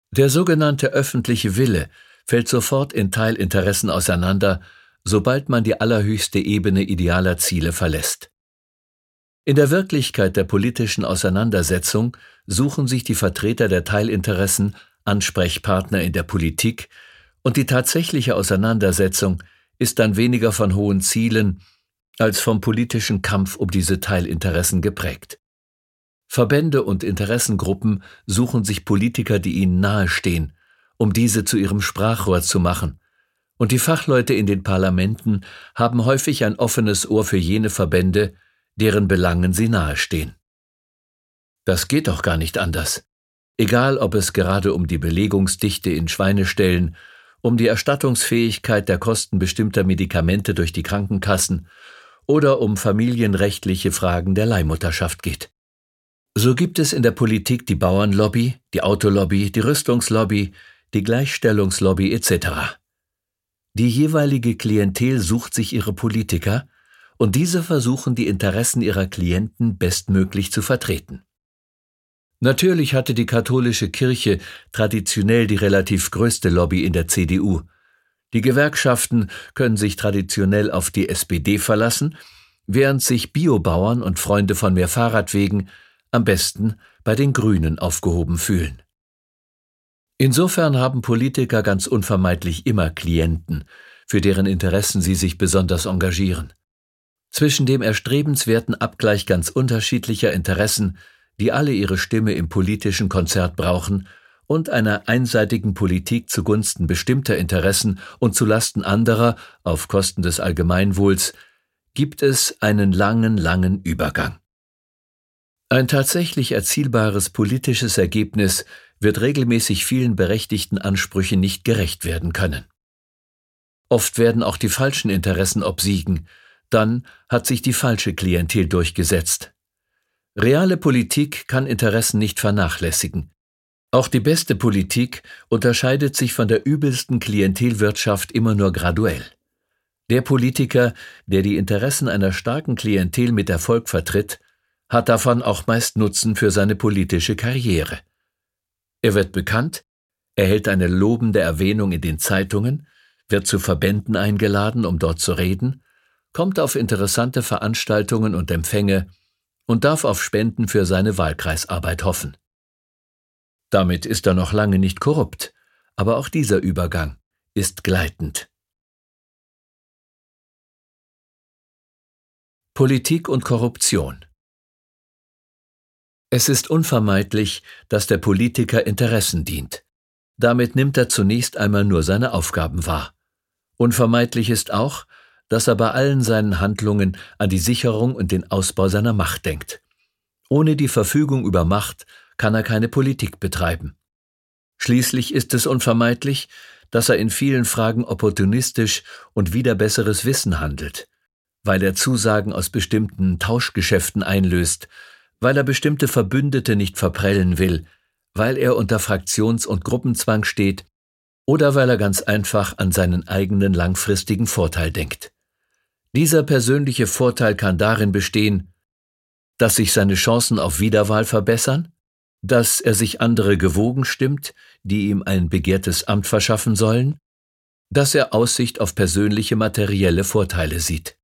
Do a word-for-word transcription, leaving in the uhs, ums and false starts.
Der sogenannte öffentliche Wille fällt sofort in Teilinteressen auseinander, sobald man die allerhöchste Ebene idealer Ziele verlässt. In der Wirklichkeit der politischen Auseinandersetzung suchen sich die Vertreter der Teilinteressen Ansprechpartner in der Politik, und die tatsächliche Auseinandersetzung ist dann weniger von hohen Zielen als vom politischen Kampf um diese Teilinteressen geprägt. Verbände und Interessengruppen suchen sich Politiker, die ihnen nahestehen, um diese zu ihrem Sprachrohr zu machen, und die Fachleute in den Parlamenten haben häufig ein offenes Ohr für jene Verbände, deren Belangen sie nahestehen. Das geht doch gar nicht anders. Egal, ob es gerade um die Belegungsdichte in Schweineställen, um die Erstattungsfähigkeit der Kosten bestimmter Medikamente durch die Krankenkassen oder um familienrechtliche Fragen der Leihmutterschaft geht. So gibt es in der Politik die Bauernlobby, die Autolobby, die Rüstungslobby, die Gleichstellungslobby et cetera. Die jeweilige Klientel sucht sich ihre Politiker, und diese versuchen, die Interessen ihrer Klienten bestmöglich zu vertreten. Natürlich hatte die katholische Kirche traditionell die relativ größte Lobby in der C D U. Die Gewerkschaften können sich traditionell auf die S P D verlassen, während sich Biobauern und Freunde von mehr Fahrradwegen am besten bei den Grünen aufgehoben fühlen. Insofern haben Politiker ganz unvermeidlich immer Klienten, für deren Interessen sie sich besonders engagieren. Zwischen dem erstrebenswerten Abgleich ganz unterschiedlicher Interessen, die alle ihre Stimme im politischen Konzert brauchen, und einer einseitigen Politik zugunsten bestimmter Interessen und zulasten anderer auf Kosten des Allgemeinwohls, gibt es einen langen, langen Übergang. Ein tatsächlich erzielbares politisches Ergebnis wird regelmäßig vielen berechtigten Ansprüchen nicht gerecht werden können. Oft werden auch die falschen Interessen obsiegen, dann hat sich die falsche Klientel durchgesetzt. Reale Politik kann Interessen nicht vernachlässigen. Auch die beste Politik unterscheidet sich von der übelsten Klientelwirtschaft immer nur graduell. Der Politiker, der die Interessen einer starken Klientel mit Erfolg vertritt, hat davon auch meist Nutzen für seine politische Karriere. Er wird bekannt, erhält eine lobende Erwähnung in den Zeitungen, wird zu Verbänden eingeladen, um dort zu reden, kommt auf interessante Veranstaltungen und Empfänge und darf auf Spenden für seine Wahlkreisarbeit hoffen. Damit ist er noch lange nicht korrupt, aber auch dieser Übergang ist gleitend. Politik und Korruption. Es ist unvermeidlich, dass der Politiker Interessen dient. Damit nimmt er zunächst einmal nur seine Aufgaben wahr. Unvermeidlich ist auch, dass er bei allen seinen Handlungen an die Sicherung und den Ausbau seiner Macht denkt. Ohne die Verfügung über Macht kann er keine Politik betreiben. Schließlich ist es unvermeidlich, dass er in vielen Fragen opportunistisch und wider besseres Wissen handelt, weil er Zusagen aus bestimmten Tauschgeschäften einlöst, weil er bestimmte Verbündete nicht verprellen will, weil er unter Fraktions- und Gruppenzwang steht oder weil er ganz einfach an seinen eigenen langfristigen Vorteil denkt. Dieser persönliche Vorteil kann darin bestehen, dass sich seine Chancen auf Wiederwahl verbessern, dass er sich andere gewogen stimmt, die ihm ein begehrtes Amt verschaffen sollen, dass er Aussicht auf persönliche materielle Vorteile sieht.